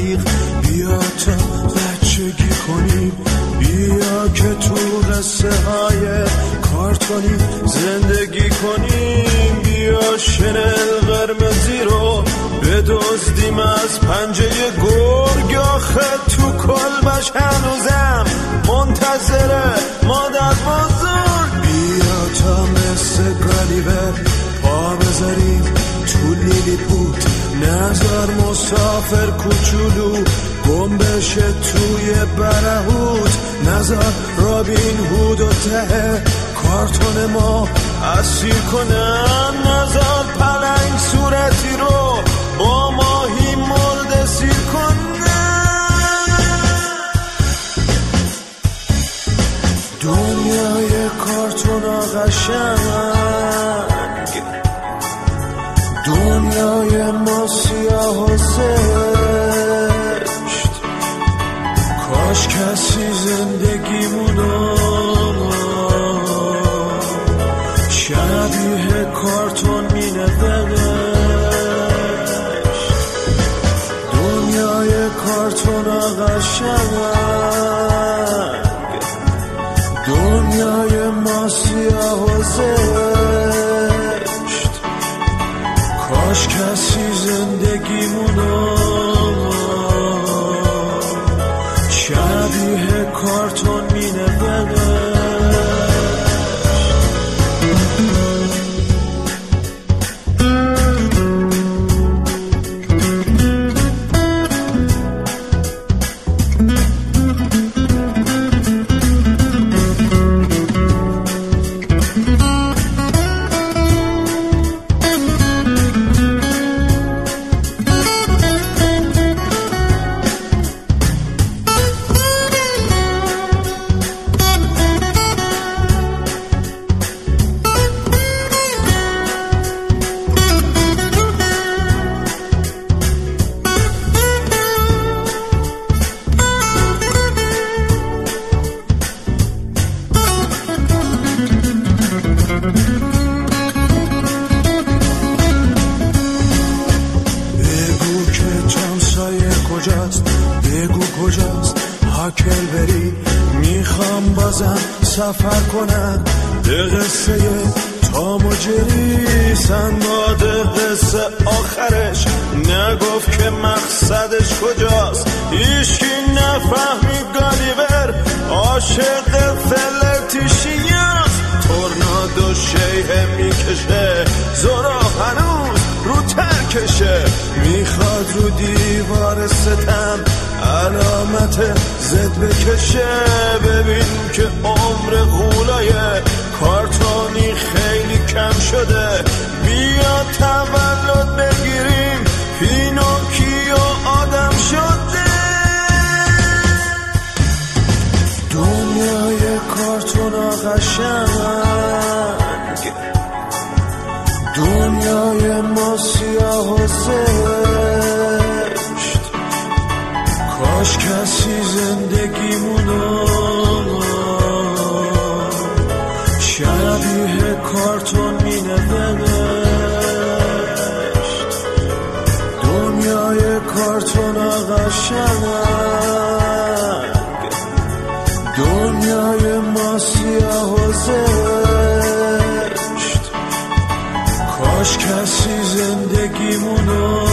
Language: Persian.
رفیق، بیا تا بچگی کنیم، بیا که تو قصه های کارتونی زندگی کنیم، بیا شنل قرمزی رو بدزدیم از پنجه گرگ، آخه تو کلبش هنوزم منتظره مادر بزرگ. بیا تا مثل گالیور پا بذاریم تو لیلیپوت، نظر مسافر کوچولو گم بشه توی برهوت، نظر رابین هود و ته کارتون ما اسیر کنن، نظر پلنگ صورتی رو با ماهی مرده سیر کنن. دنیای کارتون قشنگ، دنیای ما سیاه و زشت، کاش کسی زندگیمونو شبیه کارتون می نوشت. دنیای کارتون قشنگ، دنیای ما سیاه و زشت، کاش کسی زندگیمونو شبیه کارتون می نوشت. بگو کجاست هاکل بری، میخوام بازم سفر کنم به قصه تام و جری. سنباد قصه آخرش نگفت که مقصدش کجاست، هیچکی نفهمید گالیور عاشق فلرتیشیاست. تورنادو شیه میکشه، زورا هنوز رو ترکشه، میخواد رو دیوار ستم علامت زد بکشه. ببین که عمر غولای کارتونی خیلی کم شده، بیا تولد بگیریم پینوکیو آدم شده. دنیای کارتون قشنگ، دنیای ما سیاه و زشت، کاش کسی زندگیمونو شبیه کارتون می نوشت. دنیای کارتون قشنگ، دنیای ما سیاه و زشت، کاش کسی زندگیمونو